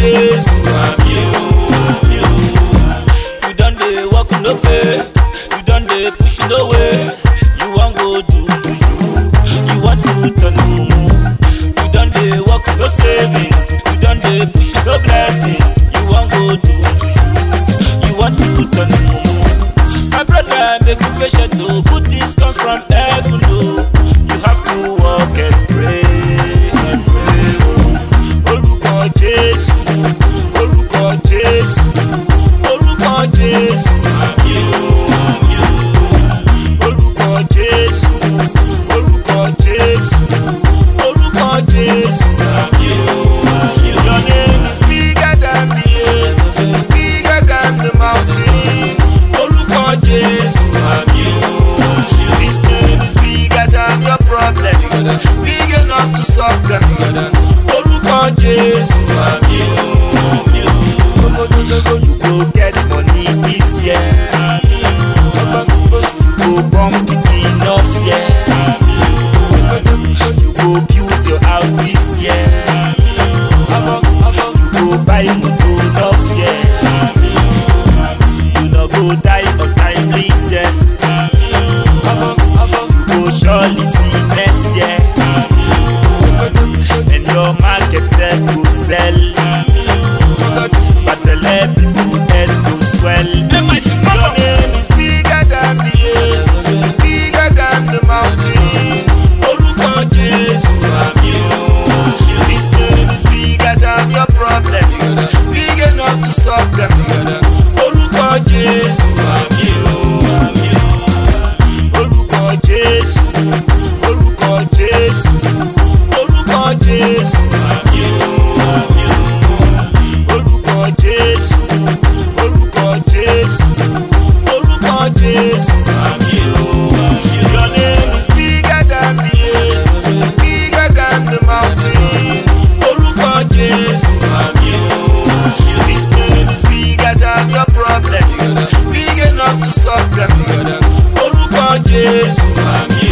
Jesu, you done dey walk no pay, you done dey push no way. You want go do to you want to turn mumu. You done dey walk no savings, you done dey push no blessings. You want go do to you want to turn mumu. My brother, make you patient to good things come from heaven. No, you have to walk and pray and pray. Orúkọ Jésù, orúkọ Jésù, orúkọ Jésù, orúkọ Jésù, orúkọ Jésù, orúkọ Jésù. Your name is bigger than the earth, bigger than the mountain. Orúkọ Jésù, this name is bigger than your problems, big enough to solve them. Orúkọ Jésù, you go get money this year, you go born pikin no fear, you go build your house this year, you go buy motor no fear, you no go die untimely death, you go surely see next year, and your market sell go sell, but the left people head go swell. Your name is bigger than the earth, bigger than the mountain. Orúkọ Jésù, this name is bigger than your problems, big enough to solve them. Orúkọ Jésù, orúkọ Jésù, orúkọ Jésù, orúkọ Jésù, orúkọ Jésù, orúkọ Jésù, orúkọ Jésù. Your name is bigger than the earth, bigger than the mountain. Orúkọ Jésù, this name is bigger than your problems, big enough to solve them. Orúkọ Jésù.